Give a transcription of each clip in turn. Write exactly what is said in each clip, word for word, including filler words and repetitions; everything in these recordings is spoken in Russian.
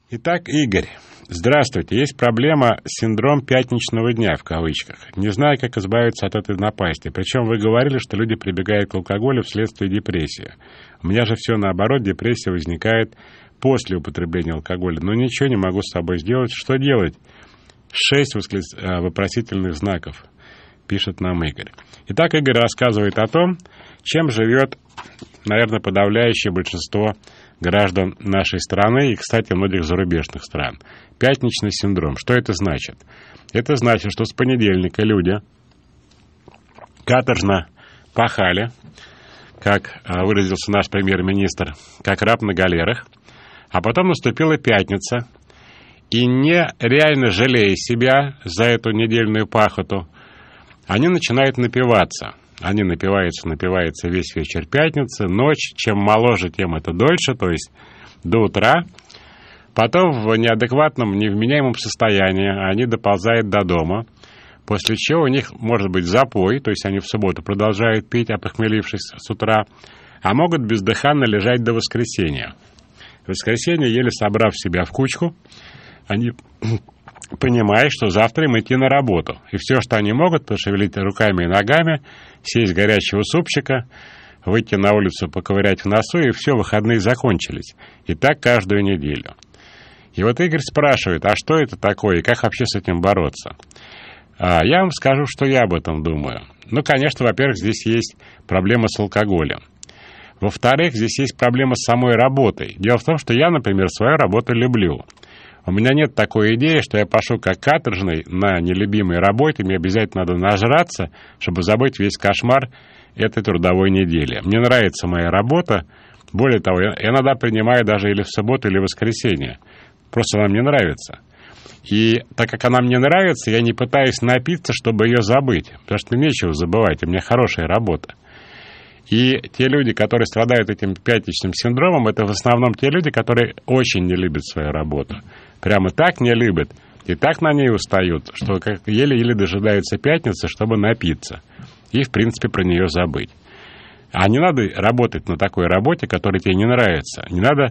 Итак, Игорь, здравствуйте. Есть проблема синдром пятничного дня, в кавычках. Не знаю, как избавиться от этой напасти. Причем вы говорили, что люди прибегают к алкоголю вследствие депрессии. У меня же все наоборот, депрессия возникает после употребления алкоголя. Но ничего не могу с собой сделать. Что делать? Шесть вопросительных знаков, пишет нам Игорь. Итак, Игорь рассказывает о том, чем живет, наверное, подавляющее большинство граждан нашей страны и, кстати, многих зарубежных стран. Пятничный синдром. Что это значит? Это значит, что с понедельника люди каторжно пахали, как выразился наш премьер-министр, как раб на галерах, а потом наступила пятница, и нереально жалея себя за эту недельную пахоту, они начинают напиваться. Они напиваются, напиваются весь вечер пятницы, ночь. Чем моложе, тем это дольше, то есть до утра. Потом в неадекватном, невменяемом состоянии они доползают до дома, после чего у них может быть запой, то есть они в субботу продолжают пить, опохмелившись с утра, а могут бездыханно лежать до воскресенья. В воскресенье, еле собрав себя в кучку, они понимают, что завтра им идти на работу. И все, что они могут, пошевелить руками и ногами, сесть горячего супчика, выйти на улицу, поковырять в носу, и все, выходные закончились. И так каждую неделю. И вот Игорь спрашивает, а что это такое, и как вообще с этим бороться? А я вам скажу, что я об этом думаю. Ну, конечно, во-первых, здесь есть проблема с алкоголем. Во-вторых, здесь есть проблема с самой работой. Дело в том, что я, например, свою работу люблю. У меня нет такой идеи, что я пошел как каторжный на нелюбимой работе, мне обязательно надо нажраться, чтобы забыть весь кошмар этой трудовой недели. Мне нравится моя работа. Более того, я иногда принимаю даже или в субботу, или в воскресенье. Просто она мне нравится. И так как она мне нравится, я не пытаюсь напиться, чтобы ее забыть. Потому что мне нечего забывать, у меня хорошая работа. И те люди, которые страдают этим пятничным синдромом, это в основном те люди, которые очень не любят свою работу. Прямо так не любят и так на ней устают, что как еле-еле дожидаются пятницы, чтобы напиться. И, в принципе, про нее забыть. А не надо работать на такой работе, которая тебе не нравится. Не надо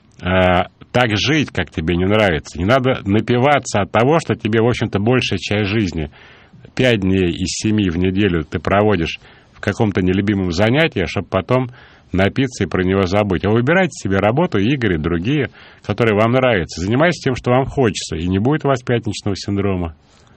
э, так жить, как тебе не нравится. Не надо напиваться от того, что тебе, в общем-то, большая часть жизни, пять дней из семи в неделю ты проводишь в каком-то нелюбимом занятии, чтобы потом напиться и про него забыть. А выбирайте себе работу, Игорь и другие, которые вам нравятся. Занимайтесь тем, что вам хочется, и не будет у вас пятничного синдрома.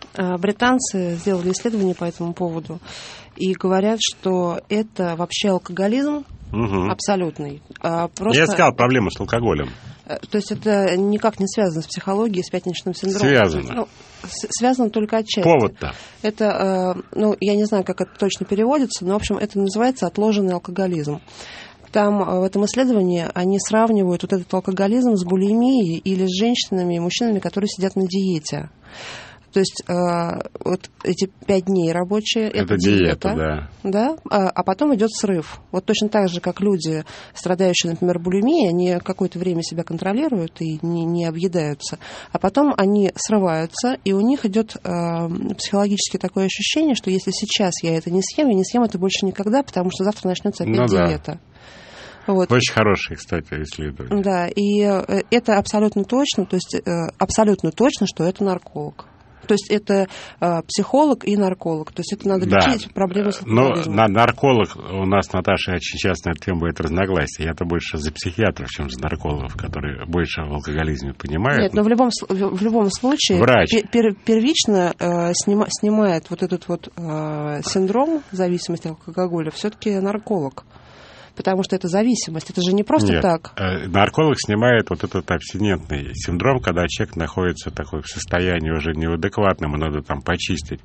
Британцы сделали исследование по этому поводу и говорят, что это вообще алкоголизм угу. абсолютный. Просто... Я сказал проблему с алкоголем. То есть это никак не связано с психологией, с пятничным синдромом. Связано. Ну, связано только отчасти. Повод-то. Это, ну, я не знаю, как это точно переводится, но, в общем, это называется отложенный алкоголизм. Там в этом исследовании они сравнивают вот этот алкоголизм с булимией или с женщинами и мужчинами, которые сидят на диете. То есть э, вот эти пять дней рабочие, это, это диета, диета да. Да? А, а потом идет срыв. Вот точно так же, как люди, страдающие, например, булимией, они какое-то время себя контролируют и не, не объедаются, а потом они срываются, и у них идет э, психологически такое ощущение, что если сейчас я это не съем, я не съем это больше никогда, потому что завтра начнется опять ну, диета. Да. Вот. Очень хорошие, кстати, исследования. Да, и э, это абсолютно точно, то есть э, абсолютно точно, что это нарколог. То есть это э, психолог и нарколог. То есть это надо да. лечить проблемы с алкоголизмом. Ну, нарколог у нас, Наташа, очень часто на эту тему будет разногласия. Я-то больше за психиатров, чем за наркологов, которые больше в алкоголизме понимают. Нет, но в любом, в любом случае Врач. Пер, первично э, снима, снимает вот этот вот э, синдром зависимости от алкоголя все-таки нарколог. Потому что это зависимость, это же не просто Нет, так. Нарколог снимает вот этот абстинентный синдром, когда человек находится в таком состоянии уже неадекватном, ему надо там почистить.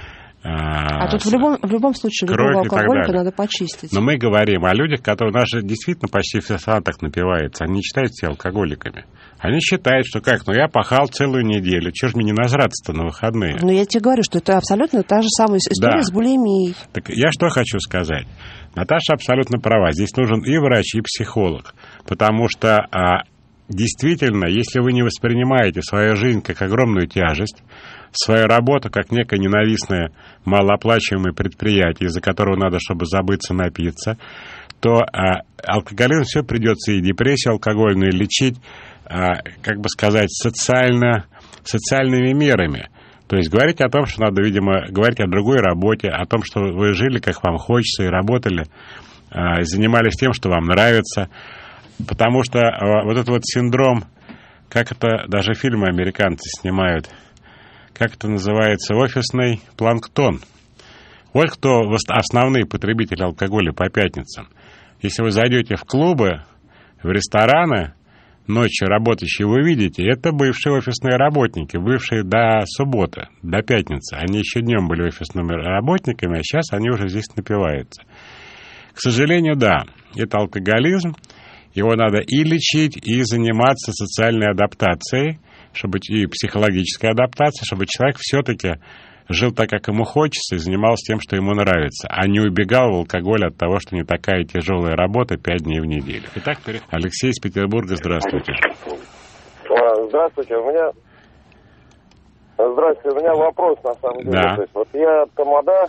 А, а тут в любом, в любом случае любого алкоголика надо почистить. Но мы говорим о людях, которые, у нас же действительно почти все страны так напиваются, они не считают себя алкоголиками. Они считают, что как, ну я пахал целую неделю, чего ж мне не нажраться-то на выходные? Ну я тебе говорю, что это абсолютно та же самая история да. с булимией. Так я что хочу сказать. Наташа абсолютно права, здесь нужен и врач, и психолог, потому что а, действительно, если вы не воспринимаете свою жизнь как огромную тяжесть, свою работу как некое ненавистное, малооплачиваемое предприятие, из-за которого надо, чтобы забыться, напиться, то а, алкоголизм все придется и депрессию алкогольную лечить как бы сказать, социально, социальными мерами. То есть говорить о том, что надо, видимо, говорить о другой работе, о том, что вы жили, как вам хочется, и работали, и занимались тем, что вам нравится. Потому что вот этот вот синдром, как это даже фильмы американцы снимают, как это называется, офисный планктон. Вот кто основные потребители алкоголя по пятницам. Если вы зайдете в клубы, в рестораны, ночью работающие, вы видите, это бывшие офисные работники, бывшие до субботы, до пятницы. Они еще днем были офисными работниками, а сейчас они уже здесь напиваются. К сожалению, да, это алкоголизм. Его надо и лечить, и заниматься социальной адаптацией, чтобы и психологической адаптацией, чтобы человек все-таки жил так, как ему хочется, и занимался тем, что ему нравится, а не убегал в алкоголь от того, что не такая тяжелая работа пять дней в неделю. Итак, Алексей из Петербурга, здравствуйте. Здравствуйте, у меня... Здравствуйте, у меня вопрос, на самом деле. Да. То есть, вот я тамада,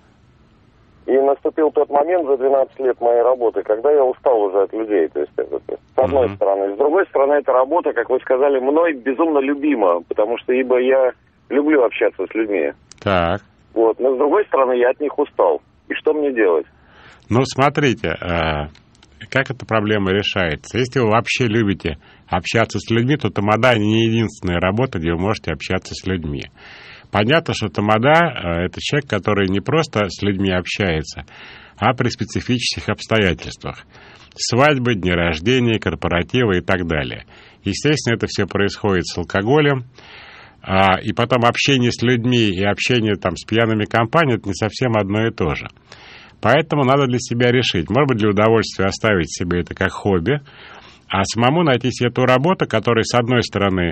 и наступил тот момент за двенадцать лет моей работы, когда я устал уже от людей. То есть, это, с одной mm-hmm. стороны. С другой стороны, эта работа, как вы сказали, мной безумно любима, потому что ибо я люблю общаться с людьми. Так. Вот. Но с другой стороны, я от них устал. И что мне делать? Ну, смотрите, как эта проблема решается. Если вы вообще любите общаться с людьми, то тамада не единственная работа, где вы можете общаться с людьми. Понятно, что тамада – это человек, который не просто с людьми общается, а при специфических обстоятельствах. Свадьбы, дни рождения, корпоративы и так далее. Естественно, это все происходит с алкоголем. И потом общение с людьми и общение там, с пьяными компаниями – это не совсем одно и то же. Поэтому надо для себя решить. Может быть, для удовольствия оставить себе это как хобби, а самому найти себе ту работу, которая, с одной стороны,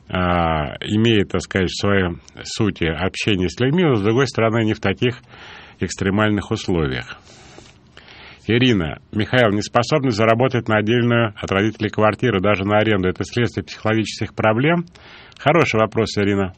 имеет, так сказать, в своей сути общение с людьми, но, с другой стороны, не в таких экстремальных условиях. Ирина, Михаил, неспособность заработать на отдельную от родителей квартиру, даже на аренду, это следствие психологических проблем? Хороший вопрос, Ирина.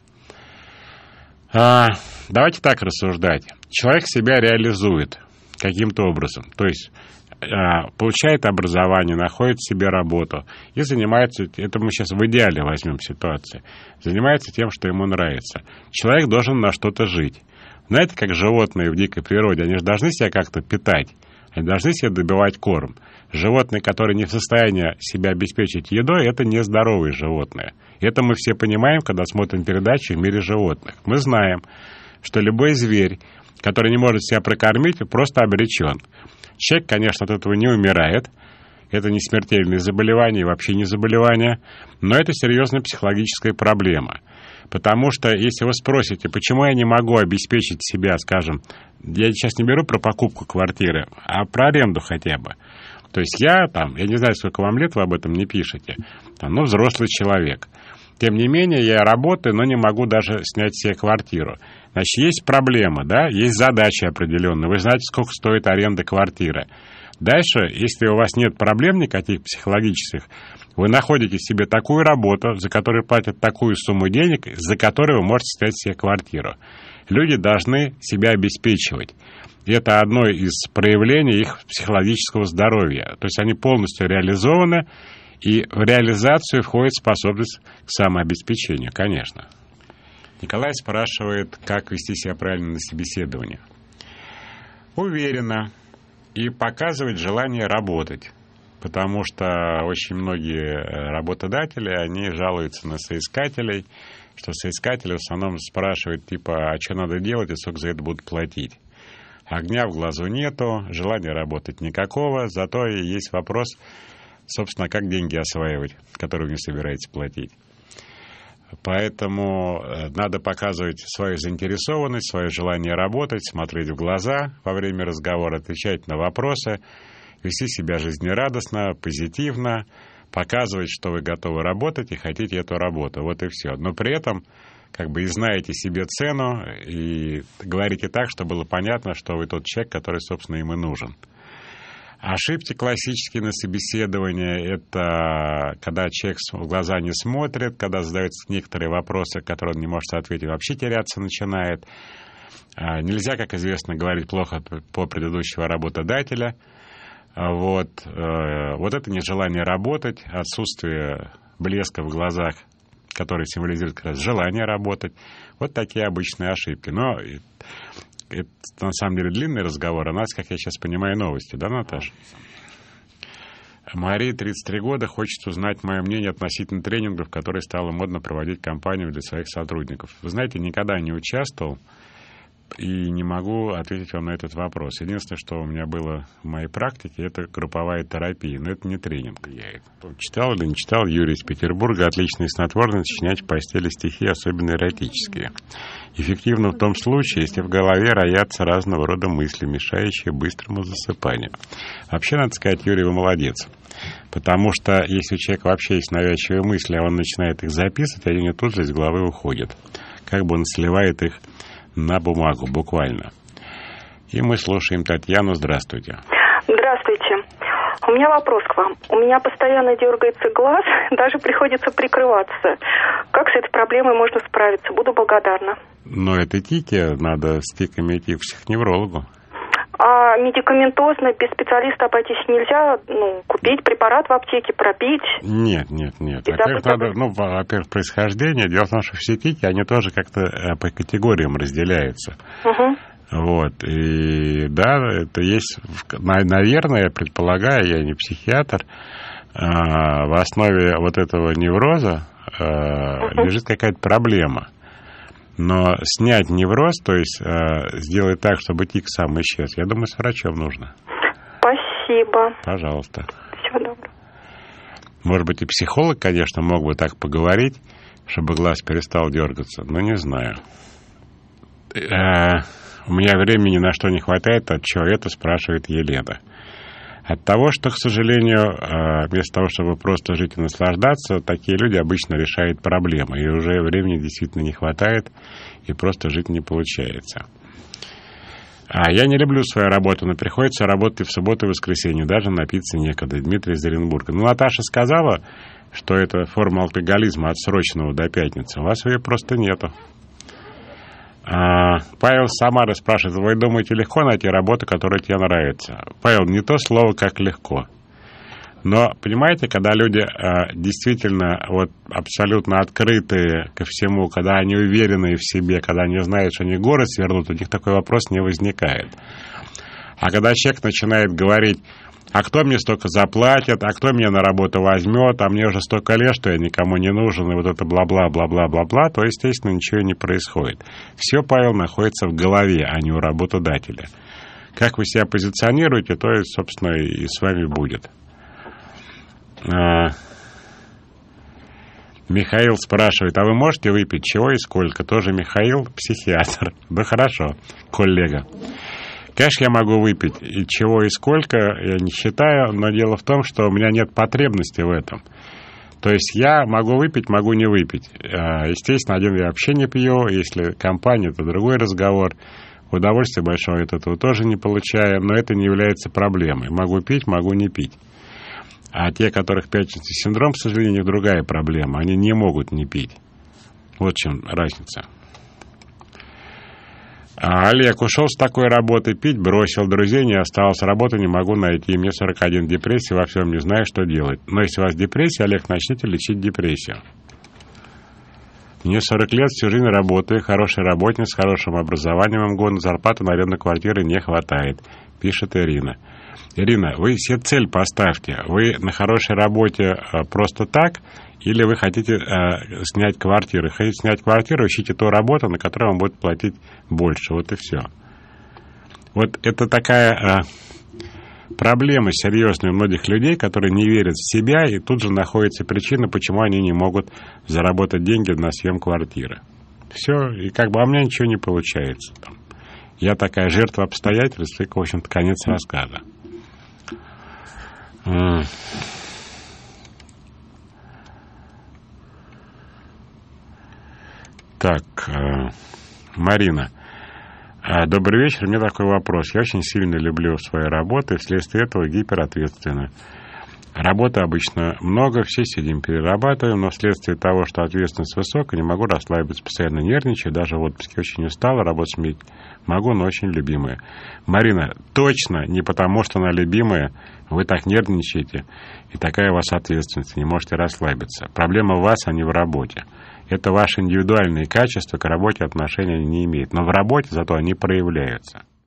А, давайте так рассуждать. Человек себя реализует каким-то образом. То есть а, получает образование, находит себе работу и занимается, это мы сейчас в идеале возьмем ситуацию, занимается тем, что ему нравится. Человек должен на что-то жить. Знаете, как животные в дикой природе, они же должны себя как-то питать. Они должны себе добивать корм. Животные, которые не в состоянии себя обеспечить едой, это нездоровые животные. Это мы все понимаем, когда смотрим передачи «В мире животных». Мы знаем, что любой зверь, который не может себя прокормить, просто обречен. Человек, конечно, от этого не умирает. Это не смертельные заболевания и вообще не заболевания. Но это серьезная психологическая проблема. Потому что, если вы спросите, почему я не могу обеспечить себя, скажем, я сейчас не беру про покупку квартиры, а про аренду хотя бы. То есть я там, я не знаю, сколько вам лет, вы об этом не пишете, там, ну, взрослый человек. Тем не менее, я работаю, но не могу даже снять себе квартиру. Значит, есть проблема, да, есть задачи определенные. Вы знаете, сколько стоит аренда квартиры. Дальше, если у вас нет проблем никаких психологических, вы находите себе такую работу, за которую платят такую сумму денег, за которую вы можете снять себе квартиру. Люди должны себя обеспечивать. И это одно из проявлений их психологического здоровья. То есть они полностью реализованы, и в реализацию входит способность к самообеспечению, конечно. Николай спрашивает, как вести себя правильно на собеседовании. Уверенно и показывать желание работать. Потому что очень многие работодатели, они жалуются на соискателей, что соискатели в основном спрашивают, типа, а что надо делать и сколько за это будут платить. Огня в глазу нету, желания работать никакого, зато и есть вопрос, собственно, как деньги осваивать, которые вы не собираетесь платить. Поэтому надо показывать свою заинтересованность, свое желание работать, смотреть в глаза во время разговора, отвечать на вопросы, вести себя жизнерадостно, позитивно, показывать, что вы готовы работать и хотите эту работу. Вот и все. Но при этом как бы и знаете себе цену, и говорите так, чтобы было понятно, что вы тот человек, который, собственно, им и нужен. Ошибки классические на собеседовании – это когда человек в глаза не смотрит, когда задаются некоторые вопросы, которые он не может ответить, вообще теряться начинает. Нельзя, как известно, говорить плохо по предыдущего работодателя. Вот, вот это нежелание работать, отсутствие блеска в глазах, который символизирует как раз желание работать. Вот такие обычные ошибки. Но это на самом деле длинный разговор. У нас, как я сейчас понимаю, новости, да, Наташа? Марии, тридцать три года, хочет узнать мое мнение относительно тренингов, которые стало модно проводить компанию для своих сотрудников. Вы знаете, никогда не участвовал и не могу ответить вам на этот вопрос. Единственное, что у меня было в моей практике, это групповая терапия, но это не тренинг. Я читал или не читал, Юрий из Петербурга, отличные снотворные, сочинять в постели стихи, особенно эротические. Эффективно в том случае, если в голове роятся разного рода мысли, мешающие быстрому засыпанию. Вообще, надо сказать, Юрий, вы молодец. Потому что если у человека вообще есть навязчивые мысли, а он начинает их записывать, они у него тут же из головы уходят. Как бы он сливает их на бумагу, буквально. И мы слушаем Татьяну. Здравствуйте. Здравствуйте. У меня вопрос к вам. У меня постоянно дергается глаз, даже приходится прикрываться. Как с этой проблемой можно справиться? Буду благодарна. Но это тики, надо с тиками идти к психоневрологу. А медикаментозно без специалиста обойтись нельзя? Ну, купить препарат в аптеке, пропить? Нет, нет, нет. Во-первых, надо, ну, во-первых, происхождение. Дело в том, что все тики, они тоже как-то по категориям разделяются. Угу. Вот. И да, это есть, наверное, я предполагаю, я не психиатр, в основе вот этого невроза угу. лежит какая-то проблема. Но снять невроз, то есть э, сделать так, чтобы тик сам исчез, я думаю, с врачом нужно. Спасибо. Пожалуйста. Всего доброго. Может быть, и психолог, конечно, мог бы так поговорить, чтобы глаз перестал дергаться, но не знаю. Э, у меня времени на что не хватает, от чего это спрашивает Елена. От того, что, к сожалению, вместо того, чтобы просто жить и наслаждаться, такие люди обычно решают проблемы. И уже времени действительно не хватает, и просто жить не получается. А я не люблю свою работу, но приходится работать и в субботу и воскресенье. Даже напиться некогда. Дмитрий из Оренбурга. Ну, Наташа сказала, что это форма алкоголизма отсроченного до пятницы. У вас ее просто нету. Павел из Самары спрашивает, вы думаете, легко найти работу, которая тебе нравится? Павел, не то слово, как легко. Но, понимаете, когда люди э, действительно вот, абсолютно открытые ко всему, когда они уверены в себе, когда они знают, что они горы свернут, у них такой вопрос не возникает. А когда человек начинает говорить, а кто мне столько заплатит, а кто меня на работу возьмет, а мне уже столько лет, что я никому не нужен, и вот это бла-бла-бла-бла-бла-бла, то, естественно, ничего не происходит. Все, Павел, находится в голове, а не у работодателя. Как вы себя позиционируете, то, собственно, и с вами будет. А... Михаил спрашивает, а вы можете выпить чего и сколько? Тоже Михаил, психиатр. Да хорошо, коллега. Конечно, я могу выпить и чего и сколько, я не считаю, но дело в том, что у меня нет потребности в этом. То есть я могу выпить, могу не выпить. Естественно, один я вообще не пью, если компания, то другой разговор. Удовольствия большого от этого тоже не получаю, но это не является проблемой. Могу пить, могу не пить. А те, которых пятничный синдром, к сожалению, у них другая проблема. Они не могут не пить. Вот в чем разница. А Олег ушел с такой работы, пить бросил, друзей не осталось, работу не могу найти, мне сорок один, депрессия, во всем не знаю, что делать. Но если у вас депрессия, Олег, начните лечить депрессию. Мне сорок лет, всю жизнь работаю, хороший работник с хорошим образованием, МГУ, на зарплату на аренду квартиры не хватает, пишет Ирина. Ирина, вы себе цель поставьте, вы на хорошей работе просто так, или вы хотите э, снять квартиру? Хотите снять квартиру, ищите ту работу, на которой вам будет платить больше. Вот и все. Вот это такая э, проблема серьезная у многих людей, которые не верят в себя, и тут же находится причина, почему они не могут заработать деньги на съем квартиры. Все, и как бы у меня ничего не получается. Там. Я такая жертва обстоятельств, и, в общем-то, конец рассказа. Так, Марина. Добрый вечер. У меня такой вопрос. Я очень сильно люблю свою работу и вследствие этого гиперответственна. Работы обычно много, все сидим, перерабатываем, но вследствие того, что ответственность высокая, не могу расслабиться, постоянно нервничаю, даже в отпуске очень устала, работать сменить могу, но очень любимая. Марина, точно не потому, что она любимая, вы так нервничаете, и такая у вас ответственность, не можете расслабиться. Проблема в вас, а не в работе. Это ваши индивидуальные качества, к работе отношения не имеют, но в работе зато они проявляются.